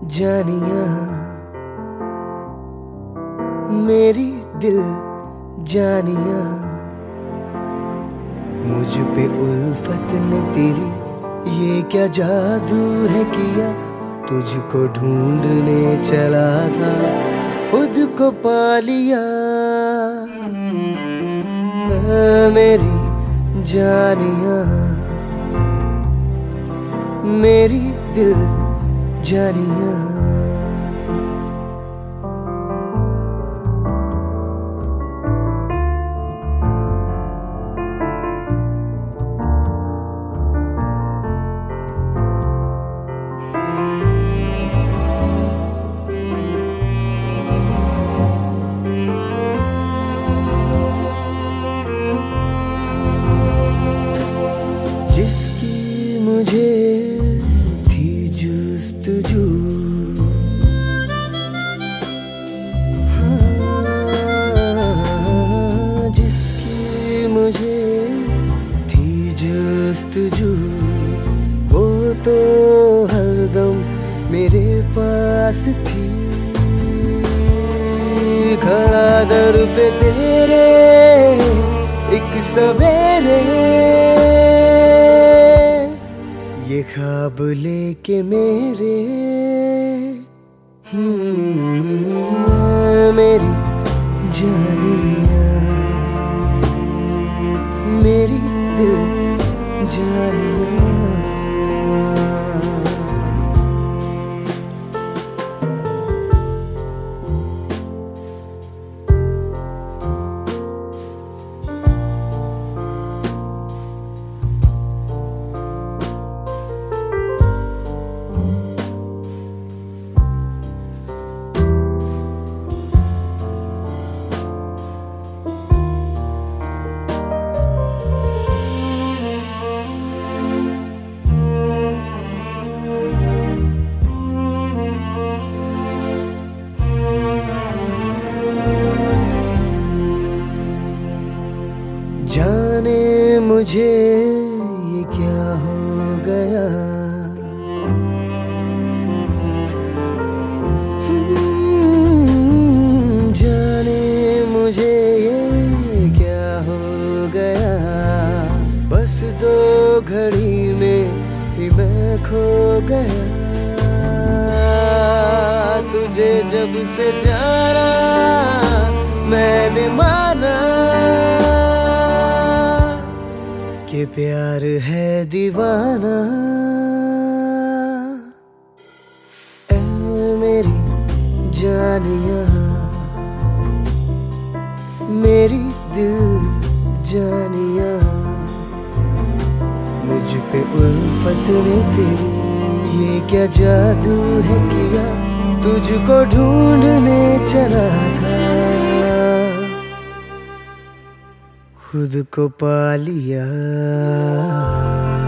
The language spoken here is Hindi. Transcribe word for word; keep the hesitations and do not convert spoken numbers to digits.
जानिया मेरी दिल जानिया, मुझ पे उल्फत ने तेरी ये क्या जादू है किया। तुझको ढूंढने चला था खुद को पा लिया। मेरी जानिया मेरी दिल जानिया। जिसकी मुझे थी जुस्तजू, हाँ, जिसकी मुझे थी जुस्तजू, वो तो हरदम मेरे पास थी। खड़ा दर पे तेरे एक सवेरे, ये ख्वाब लेके मेरे मेरी जानिया मेरी दिल जानिया। जाने मुझे ये क्या हो गया, जाने मुझे ये क्या हो गया। बस दो घड़ी में ही मैं खो गया। तुझे जब से जाना मैंने माना कि प्यार है दीवाना। ऐ मेरी जानिया मेरी दिल जानिया, मुझ पे उल्फत ने तेरी ये क्या जादू है किया। तुझको ढूंढने चला था खुद को पा लिया।